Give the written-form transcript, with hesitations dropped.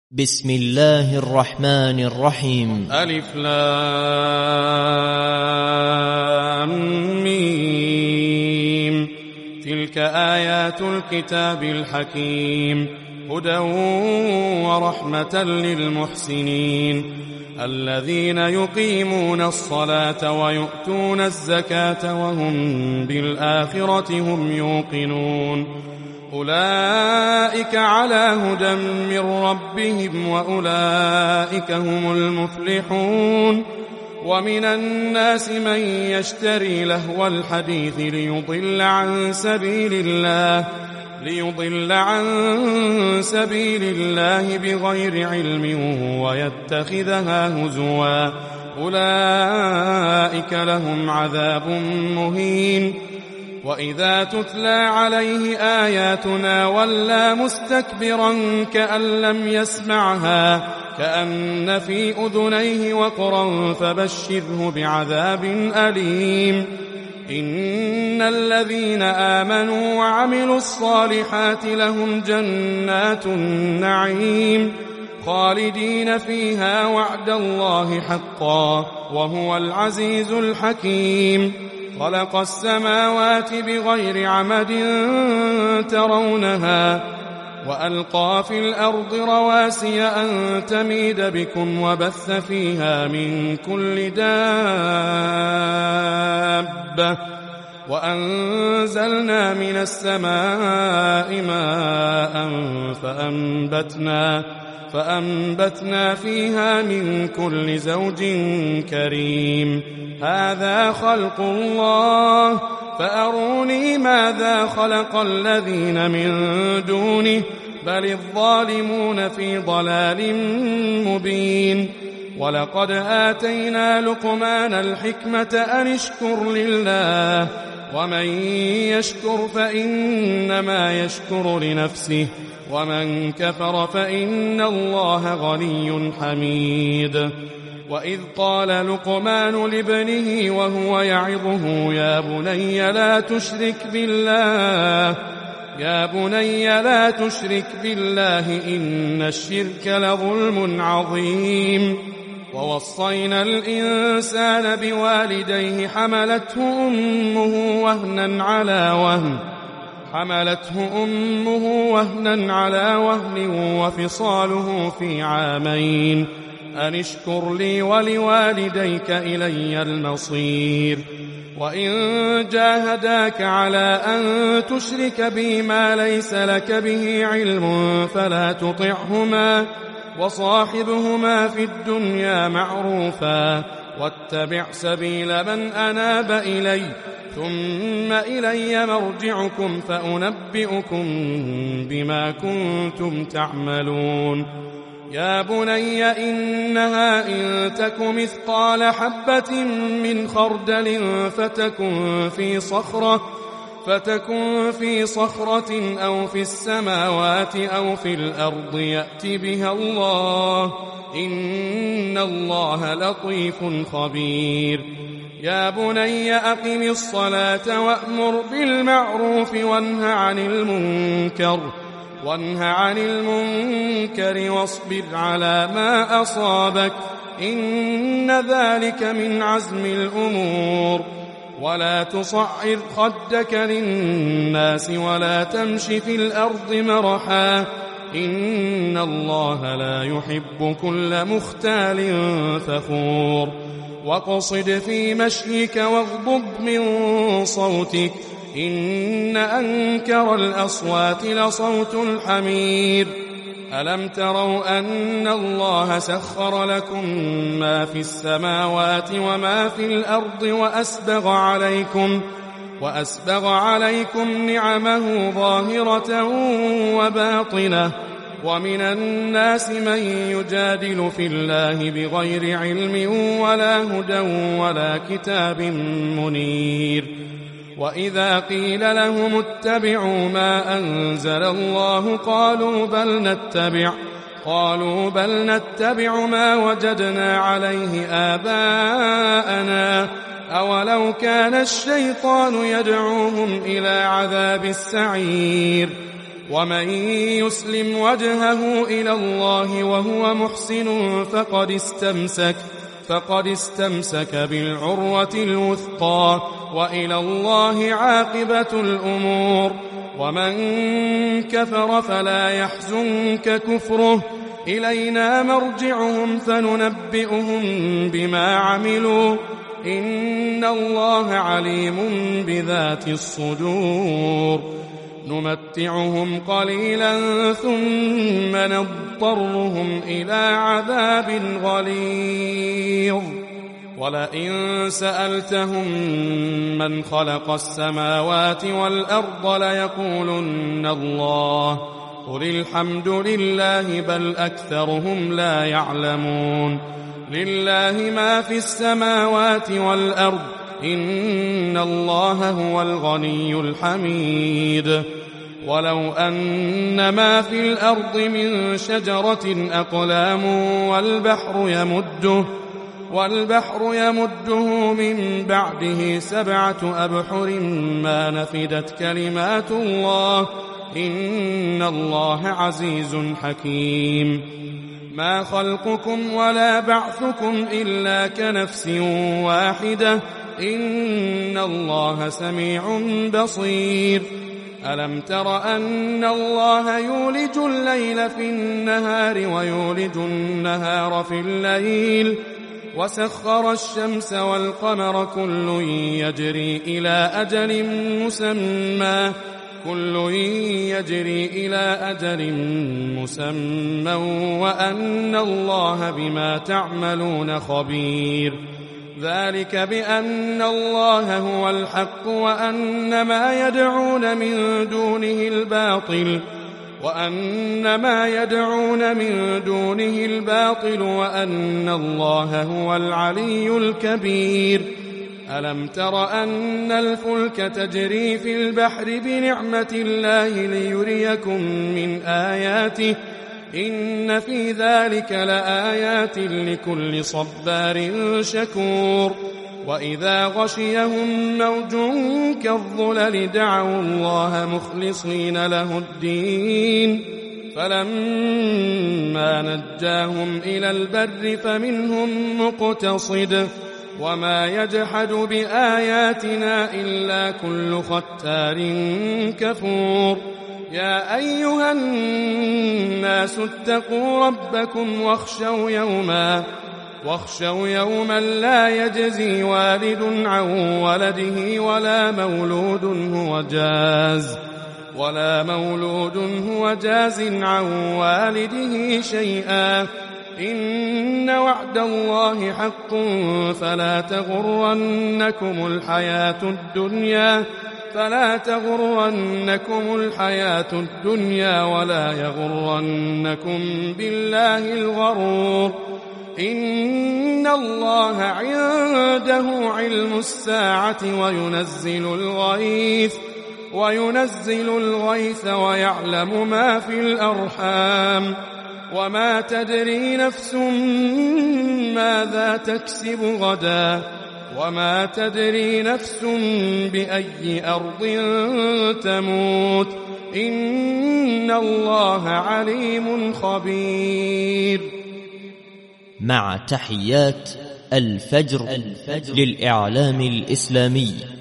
بسم الله الرحمن الرحيم. ألف لام ميم. تلك آيات الكتاب الحكيم هدى ورحمة للمحسنين الذين يقيمون الصلاة ويؤتون الزكاة وهم بالآخرة هم يوقنون أولئك على هدى من ربهم وأولئك هم المفلحون. ومن الناس من يشتري لهو الحديث ليضل عن سبيل الله بغير علم ويتخذها هزوا أولئك لهم عذاب مهين. وإذا تتلى عليه آياتنا ولى مستكبرا كأن لم يسمعها كأن في أذنيه وقرا فبشره بعذاب أليم. إن الذين آمنوا وعملوا الصالحات لهم جنات النعيم خالدين فيها وعد الله حقا وهو العزيز الحكيم. خلق السماوات بغير عمد ترونها وألقى في الأرض رواسي أن تميد بكم وبث فيها من كل دابة وأنزلنا من السماء ماء فأنبتنا فيها من كل زوج كريم. هذا خلق الله فأروني ماذا خلق الذين من دونه بل الظالمون في ضلال مبين. ولقد آتينا لقمان الحكمة أن اشكر لله ومن يشكر فإنما يشكر لنفسه ومن كفر فإن الله غني حميد. وإذ قال لقمان لابنه وهو يعظه يا بني لا تشرك بالله إن الشرك لظلم عظيم. ووصينا الإنسان بوالديه حملته أمه وهنا على وهن وفصاله في عامين أن اشكر لي ولوالديك إلي المصير. وإن جاهداك على أن تشرك بي ما ليس لك به علم فلا تطعهما وصاحبهما في الدنيا معروفا واتبع سبيل من أناب إلي ثم إلي مرجعكم فأنبئكم بما كنتم تعملون. يا بني إنها إن تك مثقال حبة من خردل فتكن في صخرة أو في السماوات أو في الأرض يأت بها الله إن الله لطيف خبير. يا بني أقم الصلاة وأمر بالمعروف وانه عن المنكر واصبر على ما أصابك إن ذلك من عزم الأمور. ولا تصعر خدك للناس ولا تمش في الأرض مرحا إن الله لا يحب كل مختال فخور. واقصد في مشيك واغضض من صوتك إن أنكر الأصوات لصوت الحمير. ألم تروا أن الله سخر لكم ما في السماوات وما في الأرض وأسبغ عليكم نعمه ظاهرة وباطنة. ومن الناس من يجادل في الله بغير علم ولا هدى ولا كتاب منير. وإذا قيل لهم اتبعوا ما أنزل الله قالوا بل نتبع ما وجدنا عليه آباءنا أولو كان الشيطان يدعوهم إلى عذاب السعير. ومن يسلم وجهه إلى الله وهو محسن فقد استمسك بالعروة الوثقى، وإلى الله عاقبة الأمور. ومن كفر فلا يحزنك كفره، إلينا مرجعهم فننبئهم بما عملوا، إن الله عليم بذات الصدور. نمتعهم قليلا ثم نضطرهم إلى عذاب غليظ. ولئن سألتهم من خلق السماوات والأرض ليقولن الله، قل الحمد لله بل أكثرهم لا يعلمون. لله ما في السماوات والأرض، إن الله هو الغني الحميد. ولو أن ما في الأرض من شجرة أقلام والبحر يمده من بعده 7 أبحر ما نفدت كلمات الله، إن الله عزيز حكيم. ما خلقكم ولا بعثكم إلا كنفس واحدة، إن الله سميع بصير. ألم تر أن الله يولج الليل في النهار ويولج النهار في الليل، وسخر الشمس والقمر كل يجري إلى أجل مسمى وأن الله بما تعملون خبير. ذلك بأن الله هو الحق وأن ما يدعون من دونه الباطل وأن الله هو العلي الكبير. ألم تر أن الفلك تجري في البحر بنعمة الله ليريكم من آياته، إن في ذلك لآيات لكل صبار شكور. وإذا غشيهم موج كالظلل دعوا الله مخلصين له الدين، فلما نجاهم إلى البر فمنهم مقتصد، وما يجحد بآياتنا إلا كل ختار كفور. يا أيها الناس اتقوا ربكم واخشوا يوما لا يجزي والد عن ولده ولا مولود هو جاز عن والده شيئا، إن وعد الله حق فلا تغرنكم الحياة الدنيا ولا يغرنكم بالله الغرور. إن الله عنده علم الساعة وينزل الغيث ويعلم ما في الأرحام، وما تدري نفس ماذا تكسب غدا، وما تدري نفس بأي أرض تموت، إن الله عليم خبير. مع تحيات الفجر للإعلام الإسلامي.